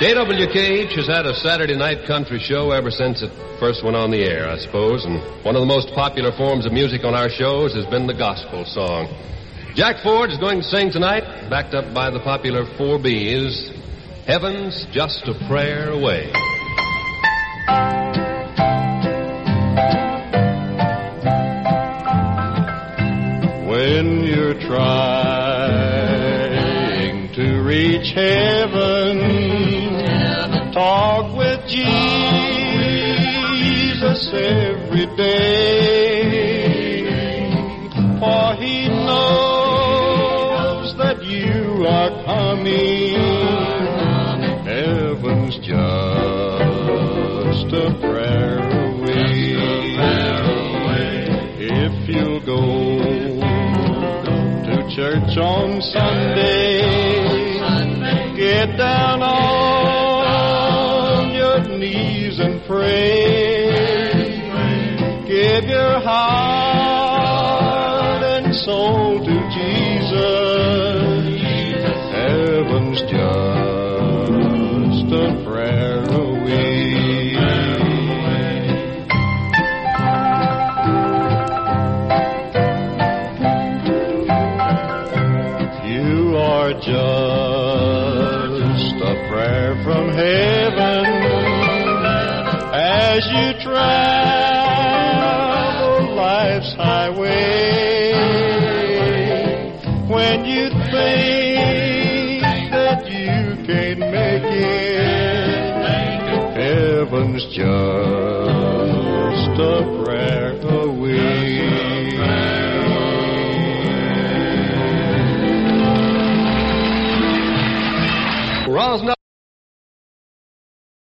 KWKH has had a Saturday night country show ever since it first went on the air, I suppose, and one of the most popular forms of music on our shows has been the gospel song. Jack Ford is going to sing tonight, backed up by the popular 4Bs, Heaven's Just a Prayer Away. When you're trying to reach heaven, talk with Jesus every day, for he knows that you are coming. Heaven's just a prayer away. If you'll go to church on Sunday, get down on your knees and pray. Give your heart and soul to Jesus. Heaven's just a prayer away. You are just a prayer from heaven as you travel life's highway. When you think that you can't make it, heaven's just a prayer away. Rosno